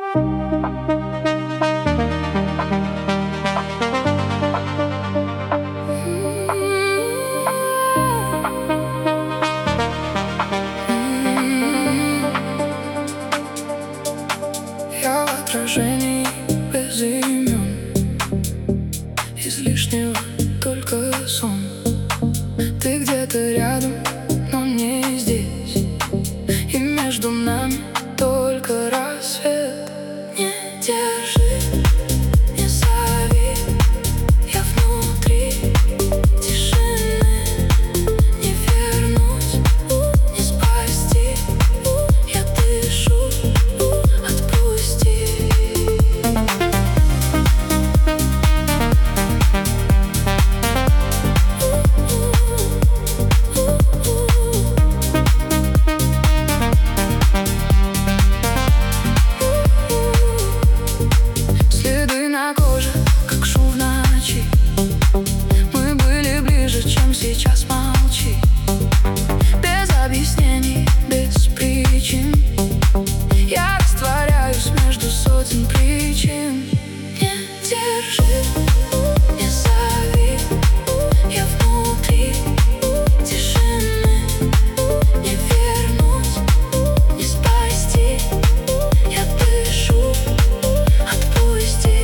Я в отражении без имен, излишнего только сон. Ты где-то рядом, но не здесь, и между нами только рассвет. Не держи, не зови, я внутри тишины. Не вернуть, не спасти, я дышу, отпусти. Следы на коже, как шум в ночи. Мы были ближе, чем сейчас, молчи. Без объяснений, без причин. Я растворяюсь между сотен причин. Не держи, не зови, я внутри тишины. Не вернуть, не спасти, я дышу, отпусти.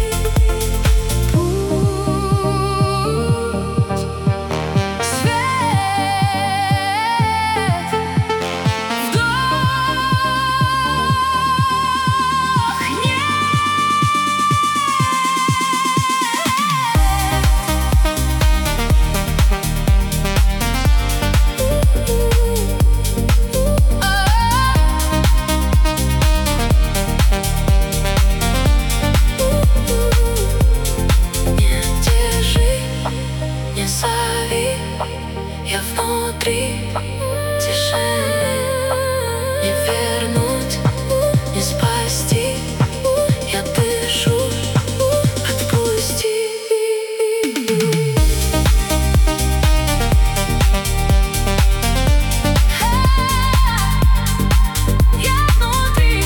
Не зови, я внутри тишины. Не вернуть, не спасти, я дышу, отпусти. Я внутри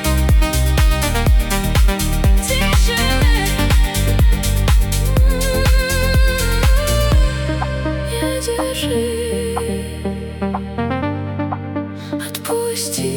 тишины. Не держи, отпусти.